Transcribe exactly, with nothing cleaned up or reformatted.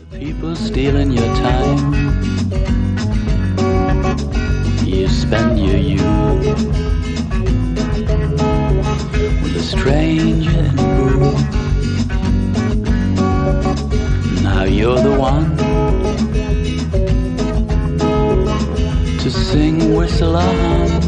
People stealing your time. You spend your youth with a stranger in a room. Now you're the one to sing, whistle, or hum.